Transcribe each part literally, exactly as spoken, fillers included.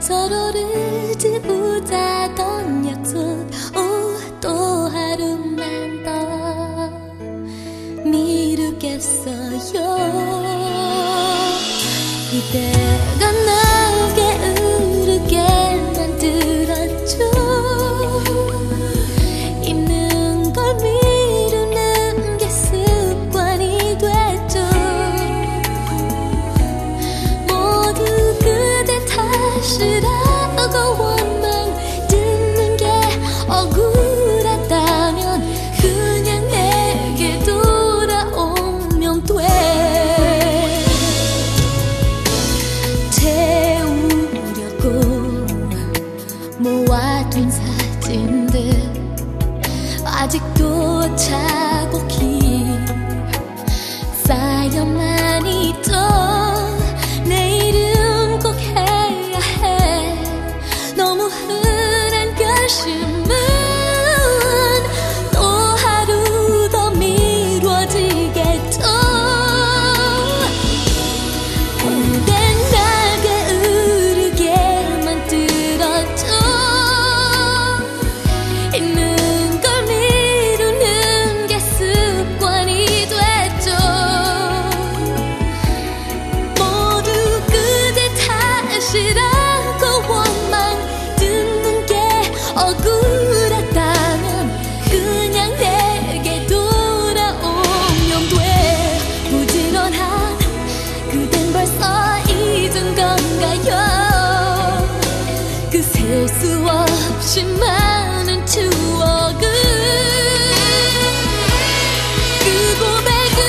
서로를 지우자던 약속 오, 또 하루만 더 미루겠어요. 이대가 나게 흐르게 만들었죠. 있는 걸 미루는 게 습관이 됐죠. 모두 그대 탓이라고 원망 듣는 게 억울하다면 그냥 내게 돌아오면 돼. 모아둔 사진들 아직도 차곡히 쌓여만 있죠. 내일은 꼭 해야 해. 너무 흔한 결심은 또 하루 더 미뤄지겠죠. 그댄 날개 흐르게 만들었죠. 있는 걸 미루는 게 습관이 됐죠. 모두 그대 탓이라고 원망 듣는 게 억울하다면 그냥 내게 돌아오면 돼. 부지런한 그댄 벌써 잊은 건가요? 그 셀 수 없이 많은 추억은 그 고백은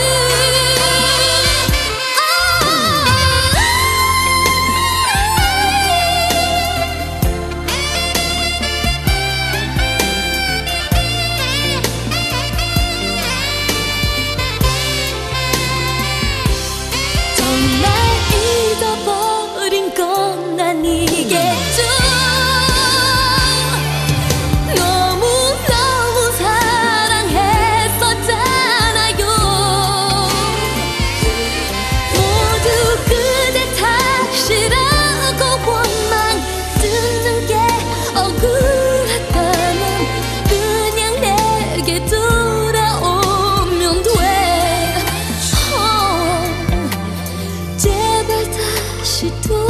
정말 잊어버린 건 아니겠죠. 너무너무 사랑했었잖아요. 모두 그대 탓이라고 원망 듣는 게 억울하다면 그냥 내게 돌아오면 돼. 어, 제발 다시 돌아